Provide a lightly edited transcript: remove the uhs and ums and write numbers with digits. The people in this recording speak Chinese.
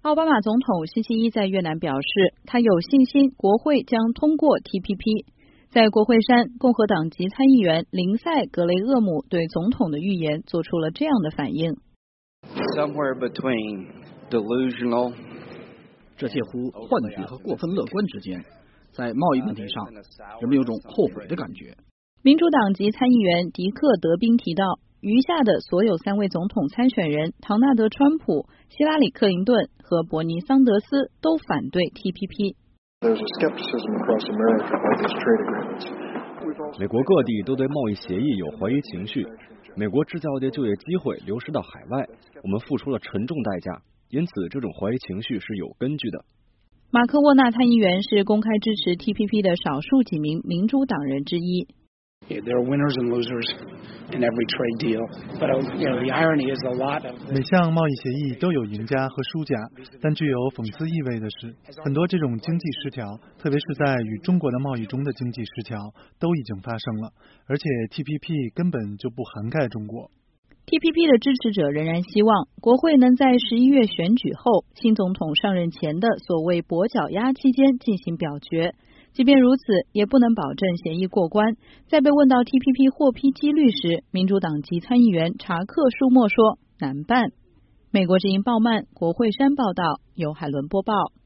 奥巴马总统星期一在越南表示，他有信心国会将通过 TPP。在国会山，共和党籍参议员林赛·格雷厄姆对总统的预言做出了这样的反应。 Somewhere between delusional， 这介乎幻觉和过分乐观之间，在贸易问题上，人们有种后悔的感觉。 民主党籍参议员迪克·德宾提到，余下的所有3位总统参选人唐纳德·川普、希拉里·克林顿和伯尼·桑德斯都反对 TPP。 美国各地都对贸易协议有怀疑情绪，美国制造的就业机会流失到海外，我们付出了沉重代价，因此这种怀疑情绪是有根据的。 马克沃纳参议员是公开支持 TPP 的少数几名民主党人之一。 There are winners and losers in every trade deal, but the irony is a lot of 每项贸易协议都有赢家和输家，但具有讽刺意味的是，很多这种经济失调，特别是在与中国的贸易中的经济失调，都已经发生了，而且 TPP 根本就不涵盖中国。 TPP 的支持者仍然希望国会能在11月选举后，新总统上任前的所谓跛脚鸭期间进行表决。即便如此，也不能保证协议过关。在被问到 TPP 获批几率时，民主党籍参议员查克·舒默说：“难办。”美国之音鲍曼，国会山报道，由海伦播报。